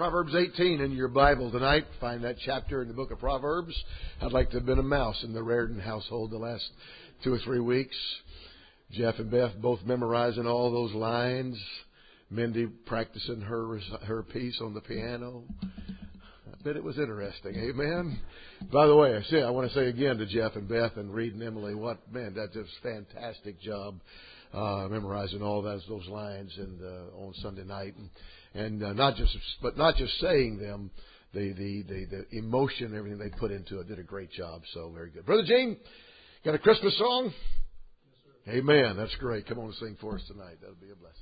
Proverbs 18 in your Bible tonight. Find that chapter in the book of Proverbs. I'd like to have been a mouse in the Raritan household the last 2 or 3 weeks. Jeff and Beth both memorizing all those lines. Mindy practicing her piece on the piano. I bet it was interesting. Amen. By the way, I want to say again to Jeff and Beth and Reed and Emily, that's a fantastic job memorizing all those lines on Sunday night, and not just saying them, the emotion and everything they put into it. Did a great job. So very good. Brother Gene, got a Christmas song? Yes, sir. Amen. That's great. Come on and sing for us tonight. That'll be a blessing.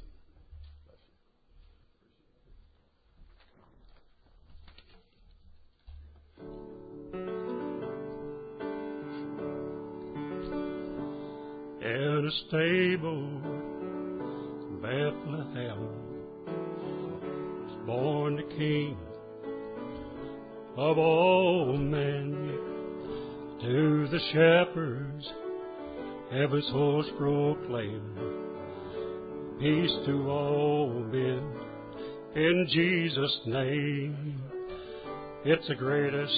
In a stable, Bethlehem, was born the King of all men. To the shepherds, heaven's host proclaim, peace to all men, in Jesus' name. It's the greatest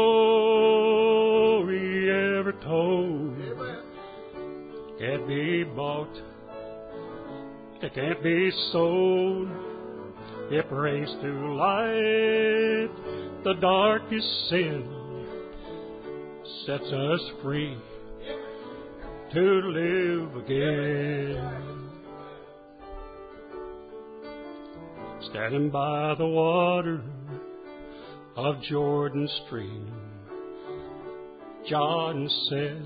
story ever told. Can't be bought, it can't be sold. It brings to light the darkest sin, sets us free to live again. Standing by the water of Jordan's stream, John said,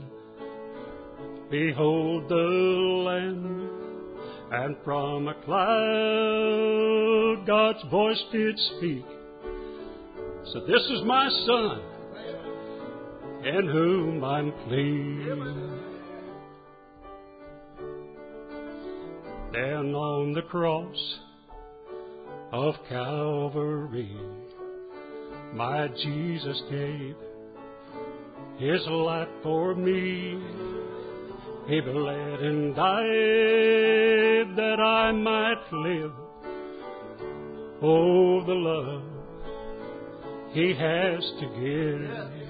behold the Lamb, and from a cloud God's voice did speak. So this is my Son, in whom I'm pleased. Then on the cross of Calvary, my Jesus gave His life for me. He bled and died that I might live. Oh, the love He has to give.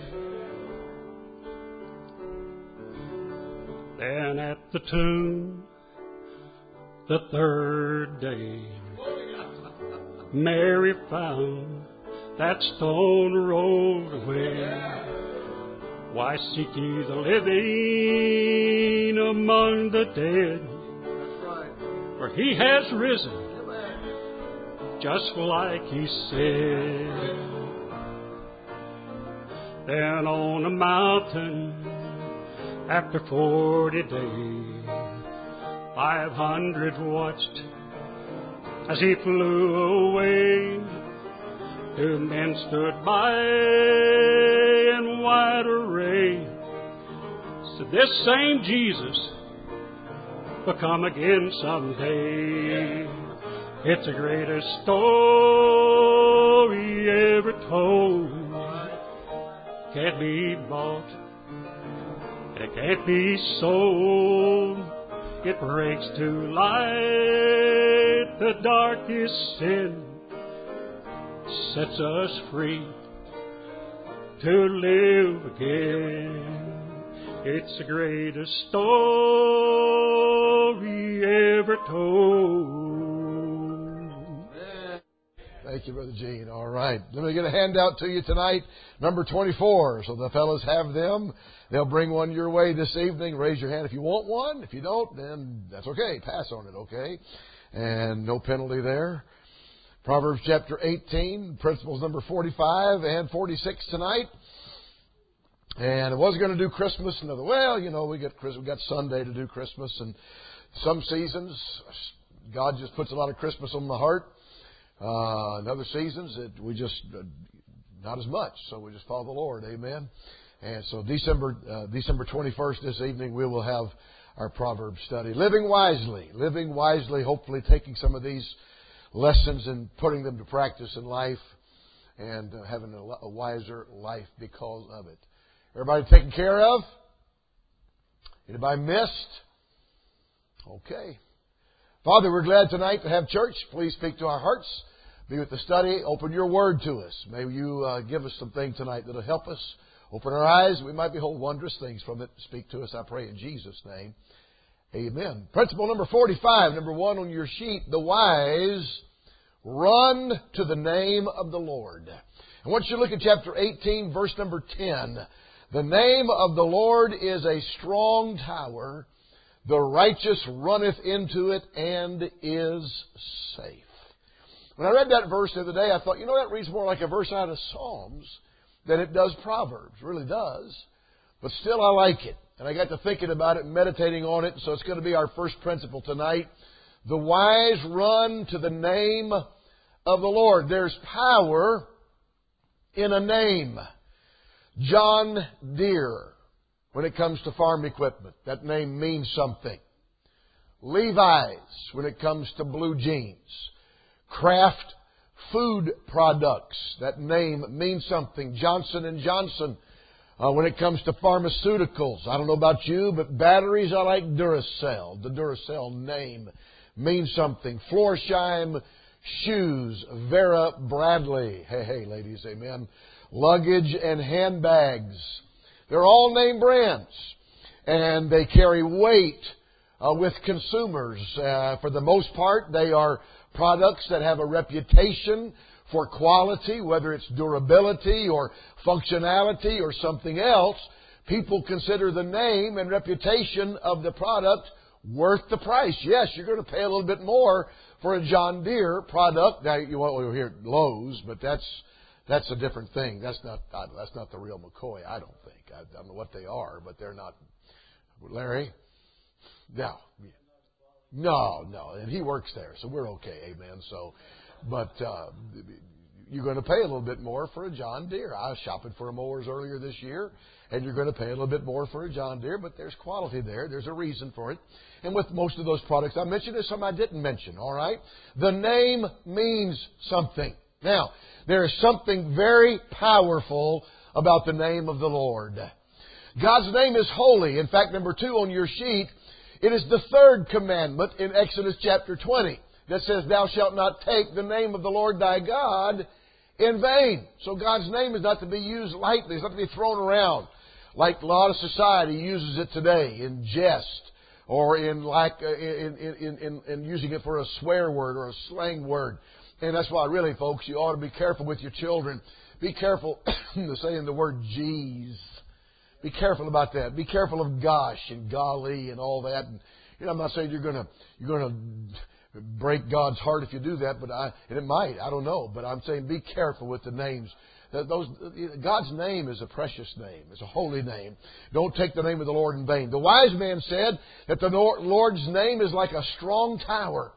Then at the tomb, the third day, Mary found that stone rolled away. Why seek ye the living among the dead? For He has risen, just like He said. Then on a mountain, after 40 days, 500 watched as He flew away. 2 men stood by in wide array. So this same Jesus will come again someday. It's the greatest story ever told. Can't be bought, it can't be sold. It brings to light the darkest sin, sets us free to live again. It's the greatest story ever told. Thank you, Brother Gene. All right. Let me get a handout to you tonight. Number 24. So the fellows have them. They'll bring one your way this evening. Raise your hand if you want one. If you don't, then that's okay. Pass on it, okay? And no penalty there. Proverbs chapter 18, principles number 45 and 46 tonight. And I was going to do Christmas. We got Sunday to do Christmas. And some seasons, God just puts a lot of Christmas on the heart. In other seasons, we just, not as much. So we just follow the Lord. Amen. And so December 21st this evening, we will have our Proverbs study. Living wisely, hopefully taking some of these lessons and putting them to practice in life and having a wiser life because of it. Everybody taken care of? Anybody missed? Okay. Father, we're glad tonight to have church. Please speak to our hearts be with the study. Open your word to us. May you give us some things tonight that will help us. Open our eyes. We might behold wondrous things from it. Speak to us, I pray, in Jesus' name. Amen. Principle number 45, number 1 on your sheet. The wise run to the name of the Lord. I want you to look at chapter 18, verse number 10. The name of the Lord is a strong tower. The righteous runneth into it and is safe. When I read that verse the other day, I thought, that reads more like a verse out of Psalms than it does Proverbs. It really does. But still, I like it. And I got to thinking about it and meditating on it. So it's going to be our first principle tonight. The wise run to the name of the Lord. There's power in a name. John Deere, when it comes to farm equipment, that name means something. Levi's, when it comes to blue jeans. Kraft food products, that name means something. Johnson & Johnson, when it comes to pharmaceuticals. I don't know about you, but batteries, I like Duracell. The Duracell name means something. Florsheim shoes, Vera Bradley. Hey, ladies, amen. Luggage and handbags. They're all name brands. And they carry weight with consumers. For the most part, they are products that have a reputation for quality, whether it's durability or functionality or something else. People consider the name and reputation of the product worth the price. Yes, you're going to pay a little bit more for a John Deere product. Now, you won't hear Lowe's, but that's a different thing. That's not the real McCoy, I don't think. I don't know what they are, but they're not. Larry? No. And he works there, so we're okay, amen. So, but you're going to pay a little bit more for a John Deere. I was shopping for mowers earlier this year, and you're going to pay a little bit more for a John Deere, but there's quality there. There's a reason for it. And with most of those products I mentioned, there's some I didn't mention, all right? The name means something. Now, there is something very powerful about the name of the Lord. God's name is holy. In fact, number 2 on your sheet, it is the 3rd commandment in Exodus chapter 20 that says, Thou shalt not take the name of the Lord thy God in vain. So God's name is not to be used lightly. It's not to be thrown around like a lot of society uses it today in jest or in using it for a swear word or a slang word. And that's why really, folks, you ought to be careful with your children. Be careful saying the word geez. Be careful about that. Be careful of gosh and golly and all that. And, I'm not saying you're going to break God's heart if you do that, and it might. I don't know. But I'm saying be careful with the names. God's name is a precious name. It's a holy name. Don't take the name of the Lord in vain. The wise man said that the Lord's name is like a strong tower.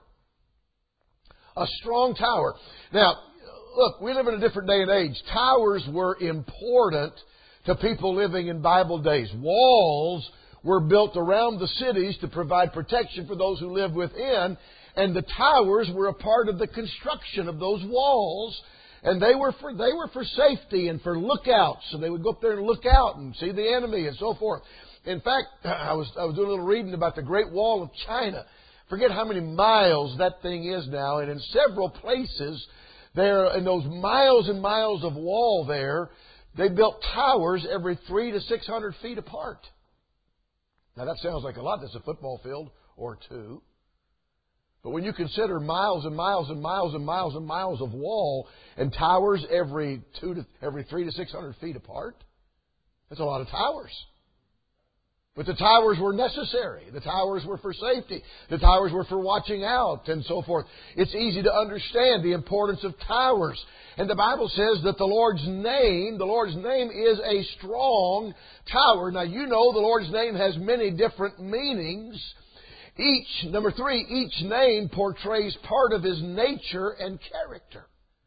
A strong tower. Now, look, we live in a different day and age. Towers were important to people living in Bible days. Walls were built around the cities to provide protection for those who lived within, and the towers were a part of the construction of those walls, and they were for safety and for lookouts. So they would go up there and look out and see the enemy and so forth. In fact, I was doing a little reading about the Great Wall of China. Forget how many miles that thing is now, and in several places there, in those miles and miles of wall there, they built towers every 300 to 600 feet apart. Now that sounds like a lot. That's a football field or 2. But when you consider miles and miles and miles and miles and miles of wall and towers every 300 to 600 feet apart, that's a lot of towers. But the towers were necessary. The towers were for safety. The towers were for watching out and so forth. It's easy to understand the importance of towers. And the Bible says that the Lord's name is a strong tower. Now, you know the Lord's name has many different meanings. Number 3, each name portrays part of His nature and character.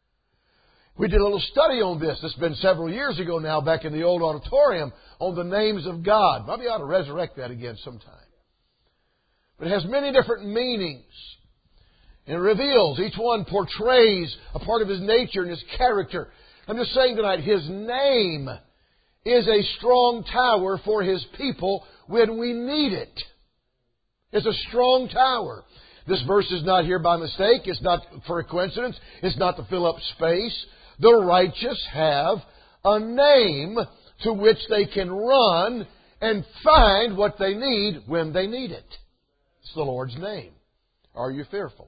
We did a little study on this. It's been several years ago now, back in the old auditorium, on the names of God. Maybe I ought to resurrect that again sometime. But it has many different meanings. And it reveals, each one portrays a part of His nature and His character. I'm just saying tonight, His name is a strong tower for His people when we need it. It's a strong tower. This verse is not here by mistake. It's not for a coincidence. It's not to fill up space. The righteous have a name to which they can run and find what they need when they need it. It's the Lord's name. Are you fearful?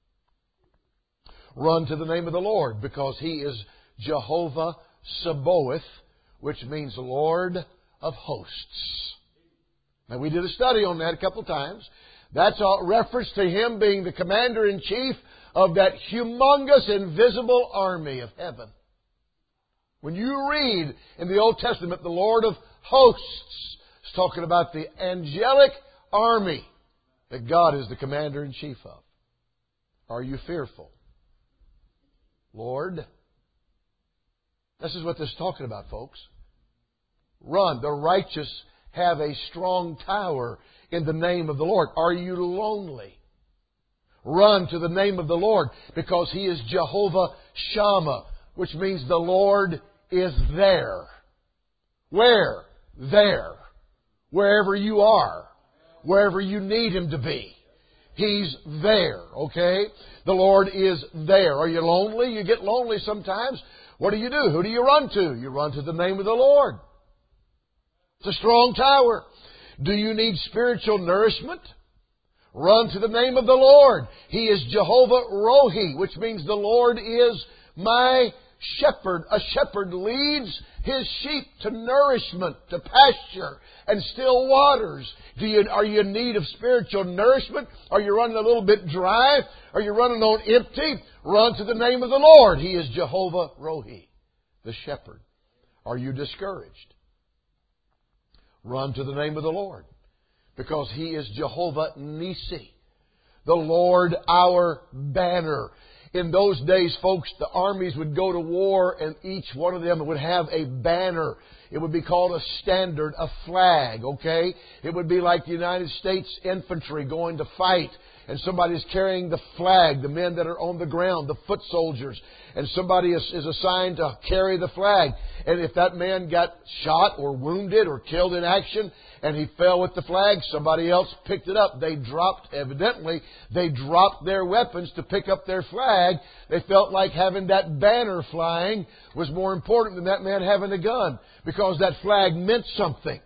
Run to the name of the Lord, because He is Jehovah Sabaoth, which means Lord of hosts. Now, we did a study on that a couple of times. That's a reference to Him being the commander-in-chief of that humongous invisible army of heaven. When you read in the Old Testament, the Lord of hosts is talking about the angelic army that God is the commander-in-chief of. Are you fearful? Lord, this is what this is talking about, folks. Run. The righteous have a strong tower in the name of the Lord. Are you lonely? Run to the name of the Lord, because He is Jehovah Shammah, which means the Lord is there. Where? There. Wherever you are. Wherever you need Him to be. He's there, okay? The Lord is there. Are you lonely? You get lonely sometimes. What do? Who do you run to? You run to the name of the Lord. It's a strong tower. Do you need spiritual nourishment? Run to the name of the Lord. He is Jehovah Rohi, which means the Lord is my shepherd. A shepherd leads his sheep to nourishment, to pasture, and still waters. Are you in need of spiritual nourishment? Are you running a little bit dry? Are you running on empty? Run to the name of the Lord. He is Jehovah Rohi, the shepherd. Are you discouraged? Run to the name of the Lord, because He is Jehovah Nisi, the Lord our banner. In those days, folks, the armies would go to war, and each one of them would have a banner. It would be called a standard, a flag, okay? It would be like the United States infantry going to fight, and somebody's carrying the flag, the men that are on the ground, the foot soldiers, and somebody is assigned to carry the flag. And if that man got shot or wounded or killed in action and he fell with the flag, somebody else picked it up. They dropped their weapons to pick up their flag. They felt like having that banner flying was more important than that man having a gun, because that flag meant something.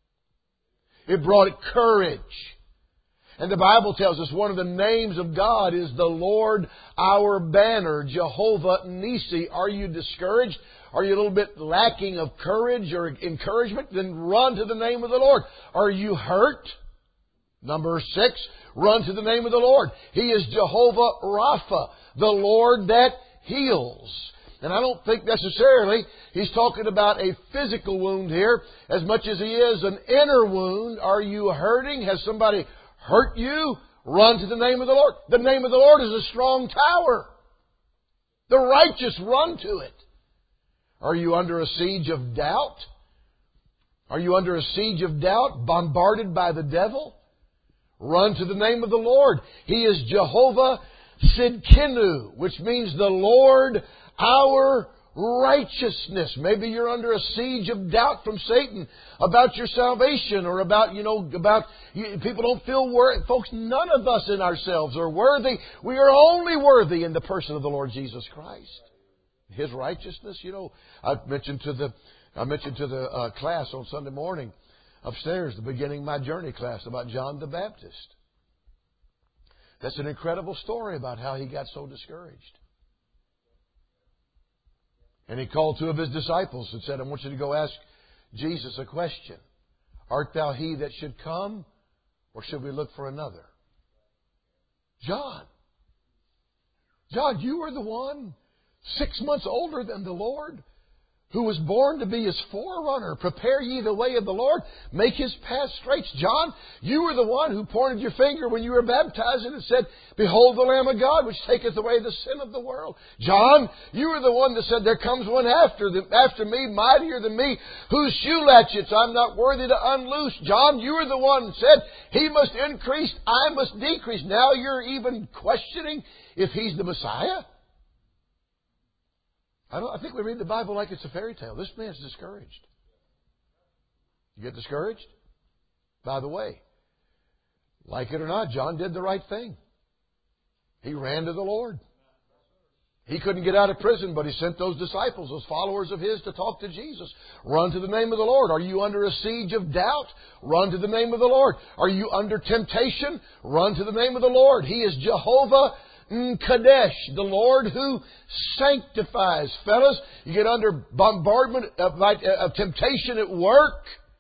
It brought courage. And the Bible tells us one of the names of God is the Lord our banner, Jehovah Nisi. Are you discouraged? Are you a little bit lacking of courage or encouragement? Then run to the name of the Lord. Are you hurt? Number 6, run to the name of the Lord. He is Jehovah Rapha, the Lord that heals. And I don't think necessarily He's talking about a physical wound here as much as He is an inner wound. Are you hurting? Has somebody hurt you? Run to the name of the Lord. The name of the Lord is a strong tower. The righteous run to it. Are you under a siege of doubt? Are you under a siege of doubt, bombarded by the devil? Run to the name of the Lord. He is Jehovah Sidkenu, which means the Lord our righteousness. Maybe you're under a siege of doubt from Satan about your salvation, or people don't feel worthy. Folks, none of us in ourselves are worthy. We are only worthy in the person of the Lord Jesus Christ. His righteousness, I mentioned to the class on Sunday morning upstairs, the beginning of my journey class, about John the Baptist. That's an incredible story about how he got so discouraged. And he called 2 of his disciples and said, I want you to go ask Jesus a question. Art thou He that should come, or should we look for another? John, you were the one 6 months older than the Lord, who was born to be His forerunner. Prepare ye the way of the Lord. Make His path straight. John, you were the one who pointed your finger when you were baptized and said, Behold the Lamb of God, which taketh away the sin of the world. John, you were the one that said, There comes one after me, mightier than me, whose shoe latchets I'm not worthy to unloose. John, you were the one that said, He must increase, I must decrease. Now you're even questioning if He's the Messiah? I think we read the Bible like it's a fairy tale. This man's discouraged. You get discouraged? By the way, like it or not, John did the right thing. He ran to the Lord. He couldn't get out of prison, but He sent those disciples, those followers of His, to talk to Jesus. Run to the name of the Lord. Are you under a siege of doubt? Run to the name of the Lord. Are you under temptation? Run to the name of the Lord. He is Jehovah Kadesh, the Lord who sanctifies. Fellas, you get under bombardment of temptation at work.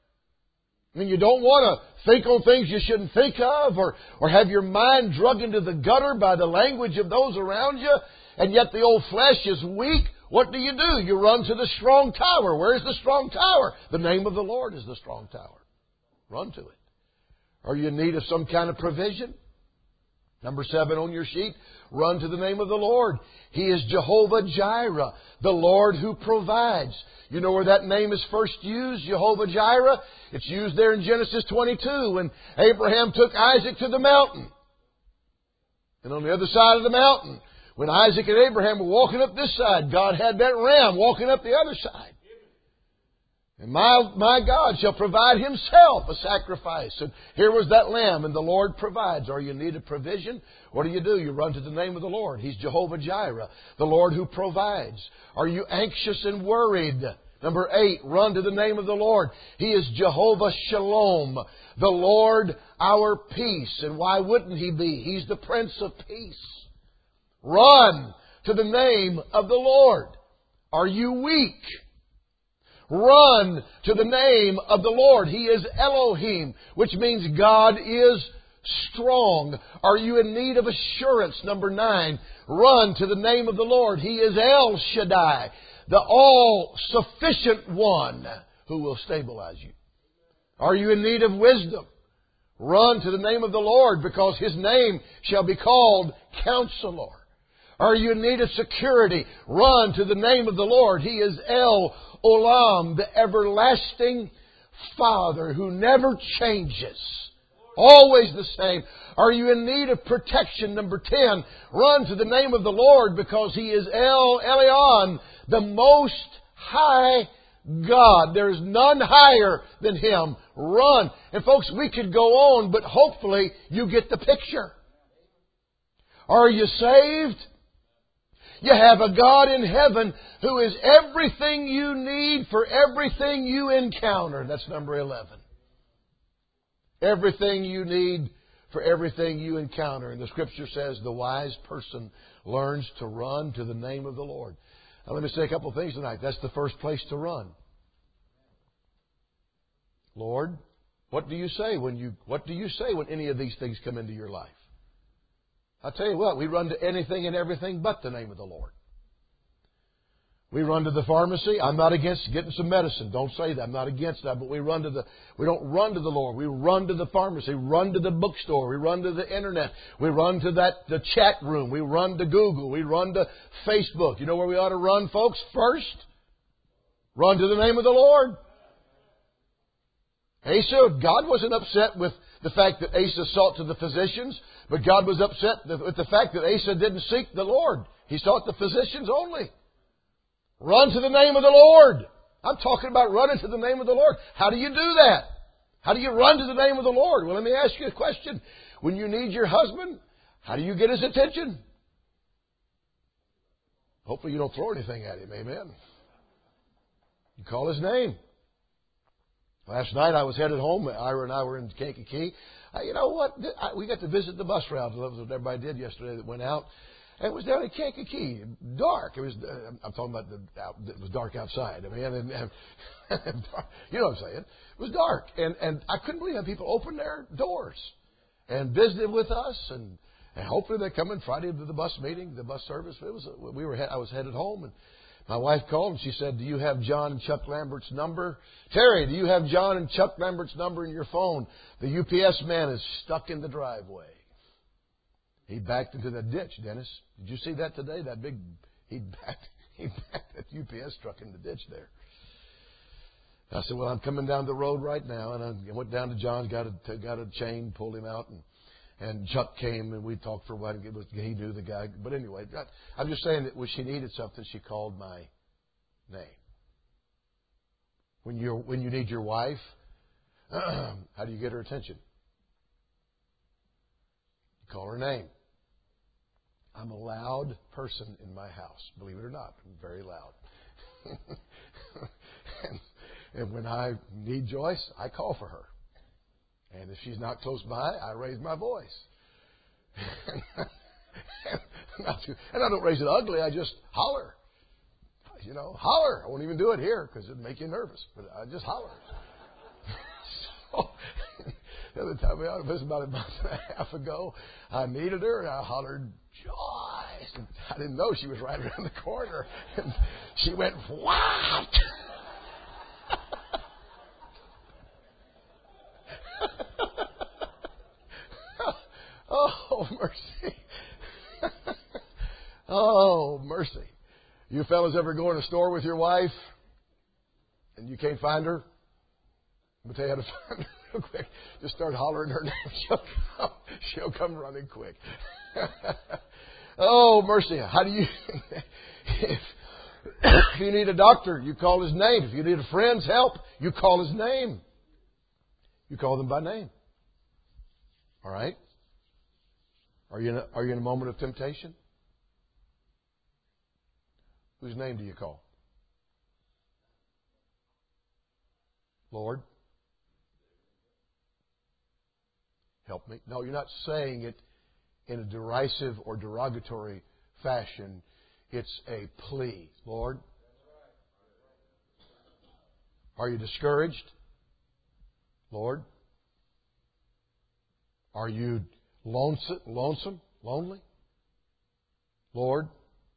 I mean, you don't want to think on things you shouldn't think of, or have your mind drug into the gutter by the language of those around you. And yet the old flesh is weak. What do? You run to the strong tower. Where's the strong tower? The name of the Lord is the strong tower. Run to it. Are you in need of some kind of provision? Number 7 on your sheet, run to the name of the Lord. He is Jehovah Jireh, the Lord who provides. You know where that name is first used, Jehovah Jireh? It's used there in Genesis 22 when Abraham took Isaac to the mountain. And on the other side of the mountain, when Isaac and Abraham were walking up this side, God had that ram walking up the other side. And my God shall provide Himself a sacrifice. And here was that lamb, and the Lord provides. Are you in need of provision? What do? You run to the name of the Lord. He's Jehovah Jireh, the Lord who provides. Are you anxious and worried? Number 8, run to the name of the Lord. He is Jehovah Shalom, the Lord our peace. And why wouldn't He be? He's the Prince of Peace. Run to the name of the Lord. Are you weak? Run to the name of the Lord. He is Elohim, which means God is strong. Are you in need of assurance? Number 9, run to the name of the Lord. He is El Shaddai, the all-sufficient one who will stabilize you. Are you in need of wisdom? Run to the name of the Lord, because His name shall be called Counselor. Are you in need of security? Run to the name of the Lord. He is El Olam, the everlasting Father who never changes. Always the same. Are you in need of protection? Number 10, run to the name of the Lord, because He is El Elyon, the Most High God. There's none higher than Him. Run. And folks, we could go on, but hopefully you get the picture. Are you saved? You have a God in heaven who is everything you need for everything you encounter. That's number 11. Everything you need for everything you encounter. And the Scripture says the wise person learns to run to the name of the Lord. Now let me say a couple of things tonight. That's the first place to run. Lord, what do you say when any of these things come into your life? I'll tell you what, we run to anything and everything but the name of the Lord. We run to the pharmacy. I'm not against getting some medicine. Don't say that. I'm not against that. But we don't run to the Lord. We run to the pharmacy. We run to the bookstore. We run to the internet. We run to the chat room. We run to Google. We run to Facebook. You know where we ought to run, folks? First, run to the name of the Lord. Asa, God wasn't upset with the fact that Asa sought to the physicians, but God was upset with the fact that Asa didn't seek the Lord. He sought the physicians only. Run to the name of the Lord. I'm talking about running to the name of the Lord. How do you do that? How do you run to the name of the Lord? Well, let me ask you a question. When you need your husband, how do you get his attention? Hopefully you don't throw anything at him. Amen. You call his name. Last night I was headed home. Ira and I were in Kankakee. You know what? We got to visit the bus route. That was what everybody did yesterday that went out. And it was down in Kankakee. Dark. It was. I'm talking about it was dark outside. I mean, you know what I'm saying? It was dark, and I couldn't believe how people opened their doors and visited with us, and hopefully they're coming Friday to the bus meeting, the bus service. I was headed home, and my wife called and she said, "Do you have John and Chuck Lambert's number? Terry, do you have John and Chuck Lambert's number in your phone? The UPS man is stuck in the driveway." He backed into that ditch, Dennis. Did you see that today? He backed that UPS truck in the ditch there. I said, "Well, I'm coming down the road right now," and I went down to John's, got a chain, pulled him out, and Chuck came and we talked for a while. He knew the guy, but anyway, I'm just saying that when she needed something, she called my name. When you need your wife, how do you get her attention? You call her name. I'm a loud person in my house. Believe it or not, I'm very loud. and when I need Joyce, I call for her. And if she's not close by, I raise my voice. And I don't raise it ugly. I just holler. You know, holler. I won't even do it here because it'd make you nervous. But I just holler. So, the other time we was about a month and a half ago, I needed her and I hollered, Joyce. And I didn't know she was right around the corner. And she went, what? Oh, mercy. Oh, mercy. You fellas ever go in a store with your wife and you can't find her? I'm going to tell you how to find her real quick. Just start hollering her name. She'll come running quick. Oh, mercy. How do you... if you need a doctor, you call his name. If you need a friend's help, you call his name. You call them by name. All right? Are you in a moment of temptation? Whose name do you call? Lord? Help me. No, you're not saying it in a derisive or derogatory fashion. It's a plea. Lord? Are you discouraged? Lord? Are you lonesome? Lonely? Lord?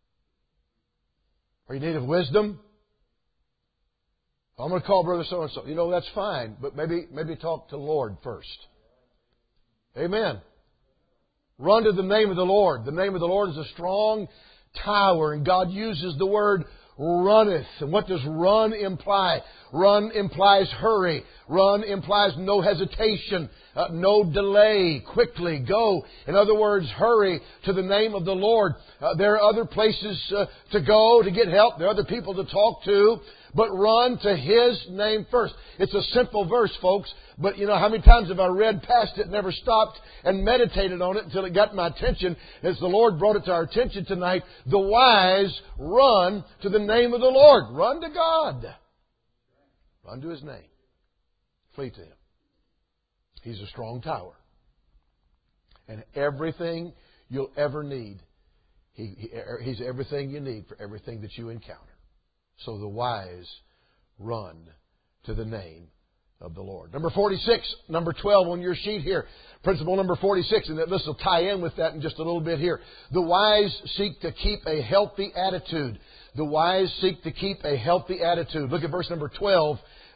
Are you in need of wisdom? I'm going to call Brother so-and-so. You know, that's fine, but maybe talk to the Lord first. Amen. Run to the name of the Lord. The name of the Lord is a strong tower, and God uses the word runneth. And what does run imply? Run implies hurry. Run implies no hesitation, no delay. Quickly go. In other words, hurry to the name of the Lord. There are other places to go to get help. There are other people to talk to. But run to His name first. It's a simple verse, folks. But you know, how many times have I read past it, never stopped and meditated on it until it got my attention? As the Lord brought it to our attention tonight, the wise run to the name of the Lord. Run to God. Run to His name. Flee to Him. He's a strong tower. And everything you'll ever need, He's everything you need for everything that you encounter. So the wise run to the name of the Lord. Number 46, number 12 on your sheet here. Principle number 46, and this will tie in with that in just a little bit here. The wise seek to keep a healthy attitude. The wise seek to keep a healthy attitude. Look at verse number 12,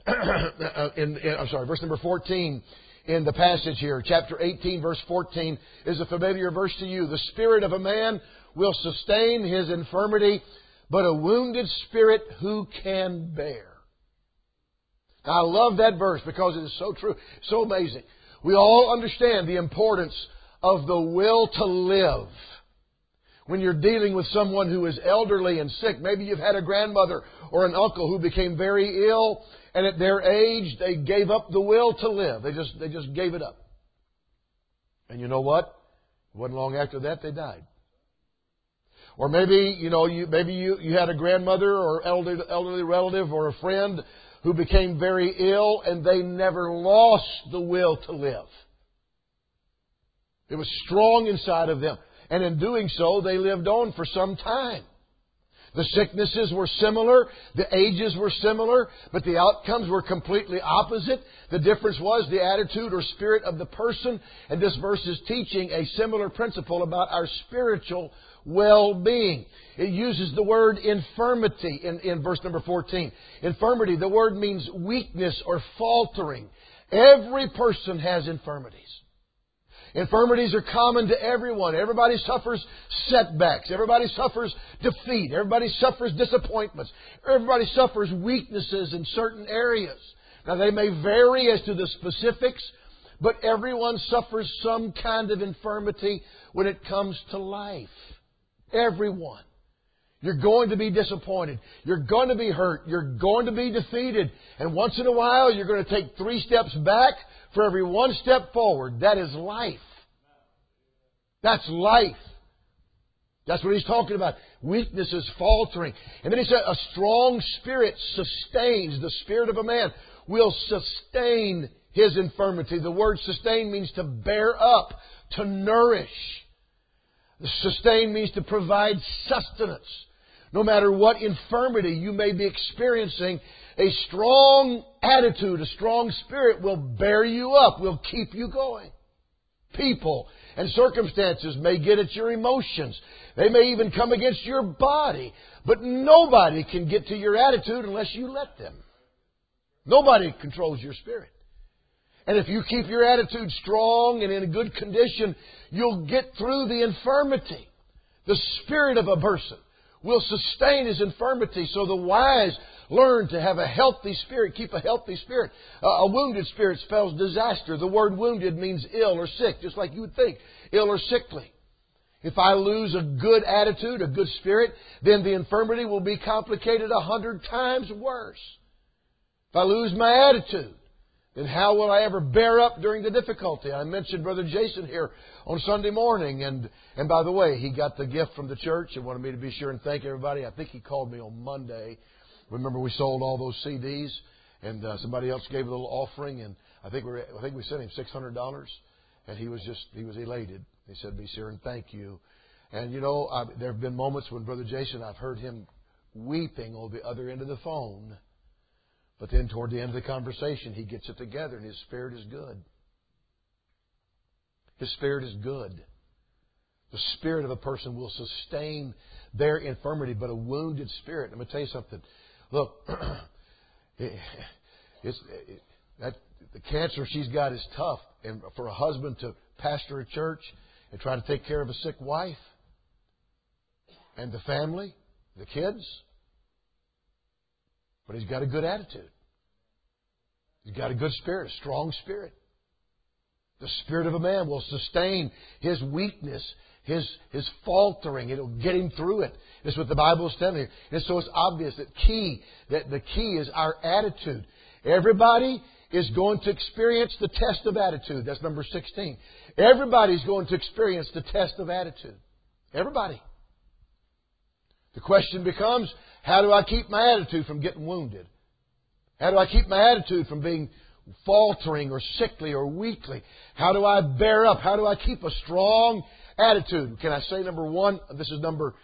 verse number 14 in the passage here. Chapter 18, verse 14 is a familiar verse to you. The spirit of a man will sustain his infirmity, but a wounded spirit who can bear? Now, I love that verse because it is so true, so amazing. We all understand the importance of the will to live. When you're dealing with someone who is elderly and sick, maybe you've had a grandmother or an uncle who became very ill, and at their age they gave up the will to live. They just gave it up. And you know what? It wasn't long after that they died. Or maybe, you had a grandmother or elderly relative or a friend who became very ill and they never lost the will to live. It was strong inside of them. And in doing so, they lived on for some time. The sicknesses were similar, the ages were similar, but the outcomes were completely opposite. The difference was the attitude or spirit of the person. And this verse is teaching a similar principle about our spiritual well-being. It uses the word infirmity in verse number 14. Infirmity, the word means weakness or faltering. Every person has infirmities. Infirmities are common to everyone. Everybody suffers setbacks. Everybody suffers defeat. Everybody suffers disappointments. Everybody suffers weaknesses in certain areas. Now, they may vary as to the specifics, but everyone suffers some kind of infirmity when it comes to life. Everyone. You're going to be disappointed. You're going to be hurt. You're going to be defeated. And once in a while, you're going to take 3 steps back for every 1 step forward. That is life. That's life. That's what he's talking about. Weakness is faltering. And then he said, a strong spirit sustains. The spirit of a man will sustain his infirmity. The word sustain means to bear up, to nourish. Sustain means to provide sustenance. No matter what infirmity you may be experiencing, a strong attitude, a strong spirit will bear you up, will keep you going. People and circumstances may get at your emotions. They may even come against your body. But nobody can get to your attitude unless you let them. Nobody controls your spirit. And if you keep your attitude strong and in a good condition, you'll get through the infirmity. The spirit of a person will sustain his infirmity. So the wise learn to have a healthy spirit, keep a healthy spirit. A wounded spirit spells disaster. The word wounded means ill or sick, just like you would think, ill or sickly. If I lose a good attitude, a good spirit, then the infirmity will be complicated 100 times worse. If I lose my attitude, then how will I ever bear up during the difficulty? I mentioned Brother Jason here on Sunday morning. And by the way, he got the gift from the church and wanted me to be sure and thank everybody. I think he called me on Monday. Remember we sold all those CDs and somebody else gave a little offering. And I think we sent him $600. And he was elated. He said, be sure and thank you. And there have been moments when Brother Jason, I've heard him weeping on the other end of the phone. But then toward the end of the conversation, he gets it together and his spirit is good. His spirit is good. The spirit of a person will sustain their infirmity, but a wounded spirit. Let me tell you something. Look, the cancer she's got is tough. And for a husband to pastor a church and try to take care of a sick wife and the family, the kids, but he's got a good attitude. He's got a good spirit, a strong spirit. The spirit of a man will sustain his weakness, his faltering. It'll get him through it. That's what the Bible is telling you. And so it's obvious that the key is our attitude. Everybody is going to experience the test of attitude. That's number 16. Everybody's going to experience the test of attitude. Everybody. The question becomes, how do I keep my attitude from getting wounded? How do I keep my attitude from being faltering or sickly or weakly? How do I bear up? How do I keep a strong attitude? Can I say number one? This is number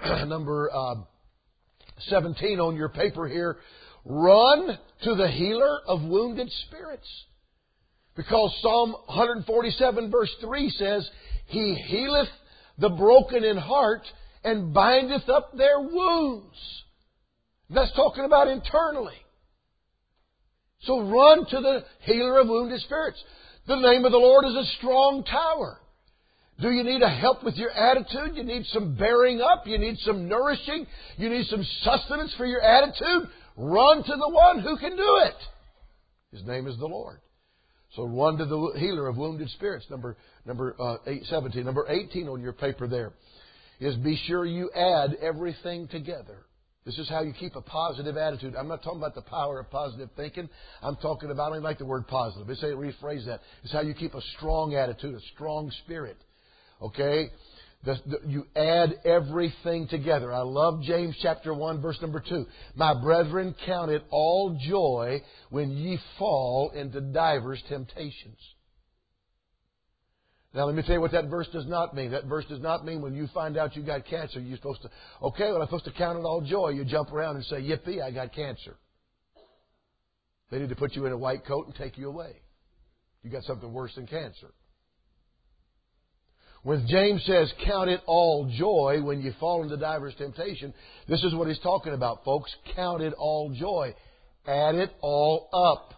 17 on your paper here. Run to the healer of wounded spirits. Because Psalm 147 verse 3 says, He healeth the broken in heart and bindeth up their wounds. That's talking about internally. So run to the healer of wounded spirits. The name of the Lord is a strong tower. Do you need a help with your attitude? You need some bearing up? You need some nourishing? You need some sustenance for your attitude? Run to the one who can do it. His name is the Lord. So run to the healer of wounded spirits. Number 17. Number 18 on your paper there is be sure you add everything together. This is how you keep a positive attitude. I'm not talking about the power of positive thinking. I'm talking about, I don't like the word positive. Let's say, rephrase that. It's how you keep a strong attitude, a strong spirit. Okay? You add everything together. I love James chapter 1, verse number 2. My brethren, count it all joy when ye fall into divers temptations. Now, let me tell you what that verse does not mean. That verse does not mean when you find out you got cancer, you're supposed to, okay, well, I'm supposed to count it all joy. You jump around and say, yippee, I got cancer. They need to put you in a white coat and take you away. You got something worse than cancer. When James says, count it all joy when you fall into divers temptation, this is what he's talking about, folks. Count it all joy. Add it all up.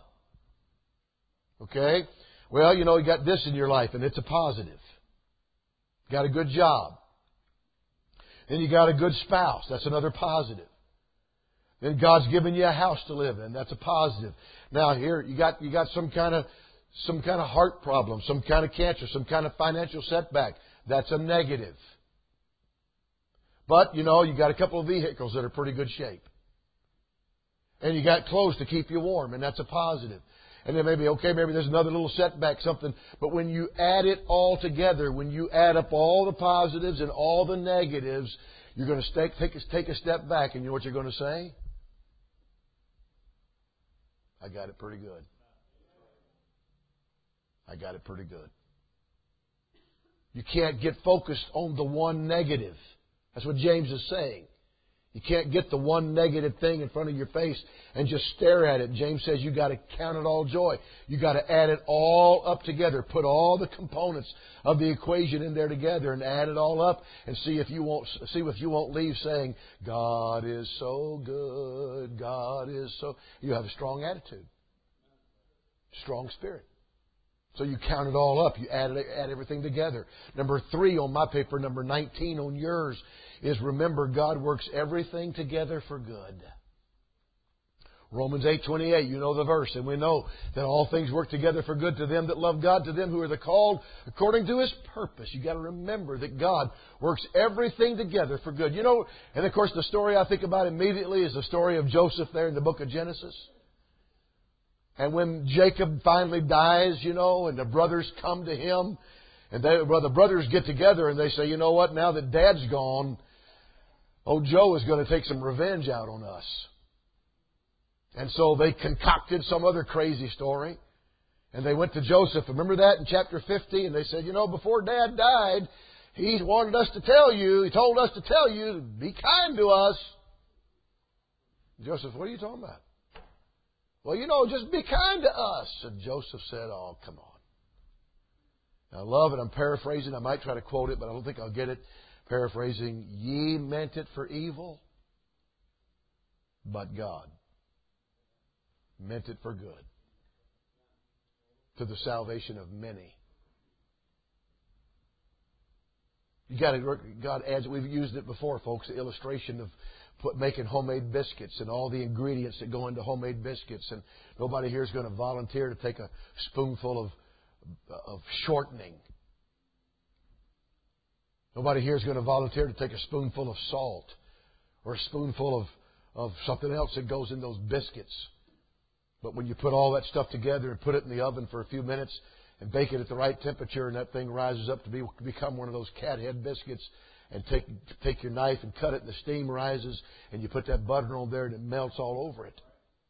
Okay? Well, you got this in your life, and it's a positive. You got a good job. Then you got a good spouse. That's another positive. Then God's given you a house to live in. That's a positive. Now here, you got some kind of heart problem, some kind of cancer, some kind of financial setback. That's a negative. But, you got a couple of vehicles that are pretty good shape. And you got clothes to keep you warm, and that's a positive. And then maybe there's another little setback, something. But when you add it all together, when you add up all the positives and all the negatives, you're going to take a step back, and you know what you're going to say? I got it pretty good. I got it pretty good. You can't get focused on the one negative. That's what James is saying. You can't get the one negative thing in front of your face and just stare at it. James says you got to count it all joy. You got to add it all up together. Put all the components of the equation in there together and add it all up and see if you won't leave saying, God is so good. God is so. You have a strong attitude, strong spirit. So you count it all up. You add everything together. Number 3 on my paper, number 19 on yours, is remember God works everything together for good. Romans 8:28, you know the verse, and we know that all things work together for good to them that love God, to them who are the called according to His purpose. You've got to remember that God works everything together for good. You know, and of course the story I think about immediately is the story of Joseph there in the book of Genesis. And when Jacob finally dies, you know, and the brothers come to him, and the brothers get together and they say, you know what, now that Dad's gone, old Joe is going to take some revenge out on us. And so they concocted some other crazy story. And they went to Joseph. Remember that in chapter 50? And they said, you know, before Dad died, he told us to tell you, to be kind to us. Joseph, what are you talking about? Well, you know, just be kind to us. And Joseph said, oh, come on. Now, I love it. I'm paraphrasing. I might try to quote it, but I don't think I'll get it. Paraphrasing, ye meant it for evil, but God meant it for good, to the salvation of many. God adds, we've used it before, folks, the illustration of making homemade biscuits and all the ingredients that go into homemade biscuits. And nobody here is going to volunteer to take a spoonful of shortening. Nobody here is going to volunteer to take a spoonful of salt or a spoonful of something else that goes in those biscuits. But when you put all that stuff together and put it in the oven for a few minutes and bake it at the right temperature, and that thing rises up to become one of those cat head biscuits, and take your knife and cut it, and the steam rises, and you put that butter on there, and it melts all over it.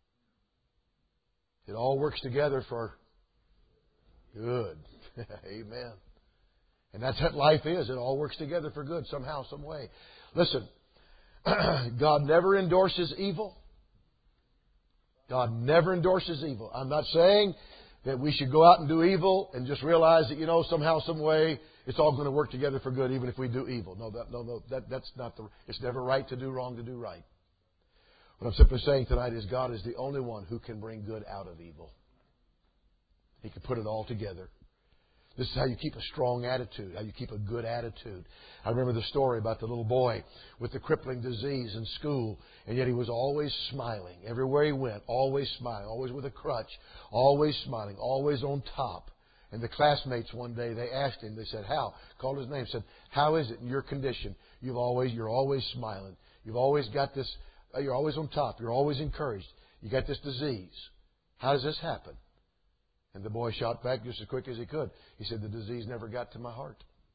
It all works together for good. Amen. And that's what life is. It all works together for good somehow, some way. Listen, God never endorses evil. God never endorses evil. I'm not saying that we should go out and do evil and just realize that, you know, somehow, some way, it's all going to work together for good, even if we do evil. That's not it's never right to do wrong to do right. What I'm simply saying tonight is God is the only one who can bring good out of evil. He can put it all together. This is how you keep a strong attitude, how you keep a good attitude. I remember the story about the little boy with the crippling disease in school, and yet he was always smiling. Everywhere he went, always smiling, always with a crutch, always smiling, always on top. And the classmates one day, they asked him, they said, how? Called his name, said, how is it in your condition? You're always smiling. You've always got this, you're always on top. You're always encouraged. You got this disease. How does this happen? And the boy shot back just as quick as he could. He said, the disease never got to my heart.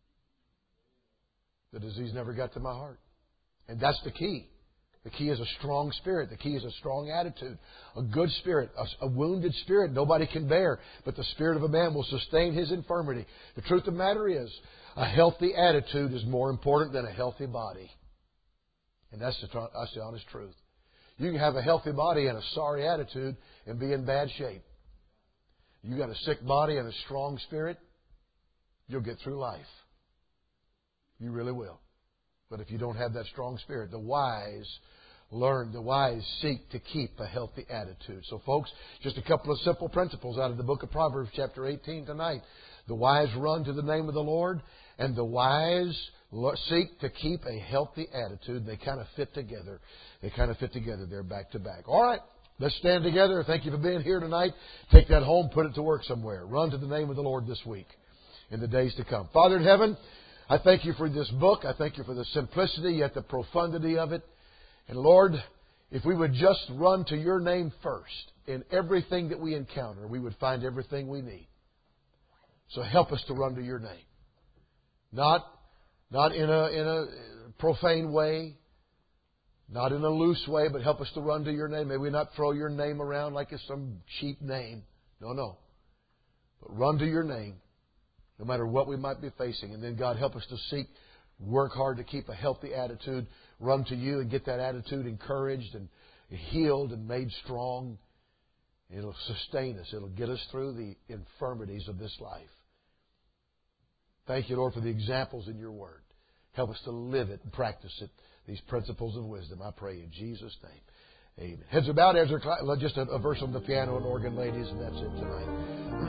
The disease never got to my heart. And that's the key. The key is a strong spirit. The key is a strong attitude. A good spirit. A wounded spirit nobody can bear. But the spirit of a man will sustain his infirmity. The truth of the matter is, a healthy attitude is more important than a healthy body. And that's the honest truth. You can have a healthy body and a sorry attitude and be in bad shape. You got a sick body and a strong spirit, you'll get through life. You really will. But if you don't have that strong spirit, the wise seek to keep a healthy attitude. So folks, just a couple of simple principles out of the book of Proverbs chapter 18 tonight. The wise run to the name of the Lord, and the wise seek to keep a healthy attitude. They kind of fit together. They're back to back. All right. Let's stand together. Thank you for being here tonight. Take that home, put it to work somewhere. Run to the name of the Lord this week, in the days to come. Father in heaven, I thank you for this book. I thank you for the simplicity, yet the profundity of it. And Lord, If we would just run to Your name first in everything that we encounter, we would find everything we need. So help us to run to Your name. Not in a profane way, not in a loose way, but help us to run to Your name. May we not throw Your name around like it's some cheap name. No. But run to Your name, no matter what we might be facing. And then, God, help us to work hard to keep a healthy attitude, run to You and get that attitude encouraged and healed and made strong. It'll sustain us. It'll get us through the infirmities of this life. Thank You, Lord, for the examples in Your Word. Help us to live it and practice it, these principles of wisdom. I pray in Jesus' name. Amen. Heads are bowed, just a verse on the piano and organ, ladies, and that's it tonight.